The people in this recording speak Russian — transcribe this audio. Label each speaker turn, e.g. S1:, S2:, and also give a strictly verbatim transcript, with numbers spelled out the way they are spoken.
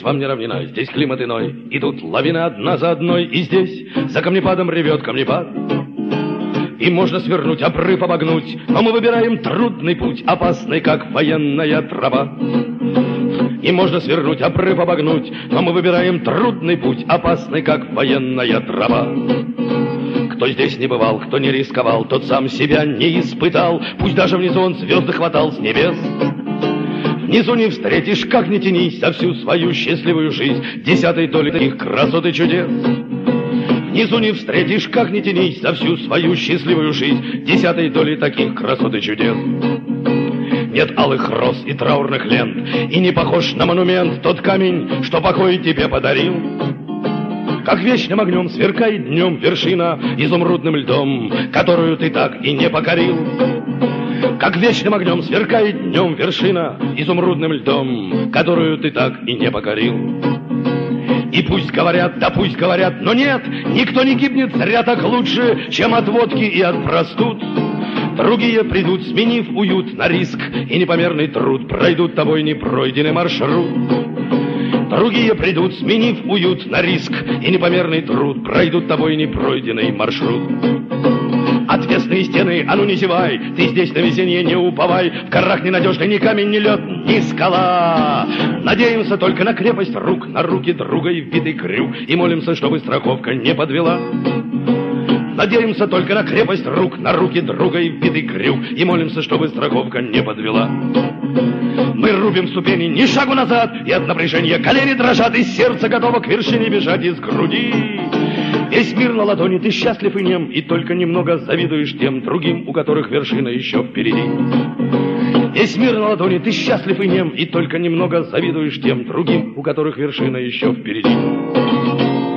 S1: здесь вам не равнина, здесь климат иной. И тут лавины одна за одной, и здесь за камнепадом ревет камнепад. И можно свернуть, обрыв обогнуть, но мы выбираем трудный путь, опасный, как военная тропа. И можно свернуть, обрыв обогнуть, но мы выбираем трудный путь, опасный, как военная тропа. Кто здесь не бывал, кто не рисковал, тот сам себя не испытал, пусть даже внизу он звезды хватал с небес. Внизу не встретишь, как ни тянись, за всю свою счастливую жизнь десятой доли таких красот и чудес. Внизу не встретишь, как ни тянись, за всю свою счастливую жизнь десятой доли таких красот и чудес. Нет алых роз и траурных лент, и не похож на монумент тот камень, что покой тебе подарил. Как вечным огнем сверкает днем вершина изумрудным льдом, которую ты так и не покорил. Как вечным огнем сверкает днем вершина изумрудным льдом, которую ты так и не покорил. И пусть говорят, да пусть говорят, но нет, никто не гибнет зря так лучше, чем от водки и от простуд. Другие придут, сменив уют на риск и непомерный труд, пройдут тобой непройденный маршрут. Другие придут, сменив уют на риск и непомерный труд, пройдут тобой непройденный маршрут. Отвесные стены, а ну не зевай, ты здесь на везение не уповай, в горах ненадежный ни камень, ни лед, ни скала. Надеемся только на крепость рук, на руки друга и вбитый крюк, и молимся, чтобы страховка не подвела. Надеемся только на крепость рук, на руки друга и вбитый крюк, и молимся, чтобы страховка не подвела. Мы рубим ступени, ни шагу назад, и от напряжения колени дрожат, и сердце готово к вершине бежать из груди. Весь мир на ладони, ты счастлив и нем, и только немного завидуешь тем другим, у которых вершина еще впереди. Весь мир на ладони, ты счастлив и нем, и только немного завидуешь тем другим, у которых вершина еще впереди.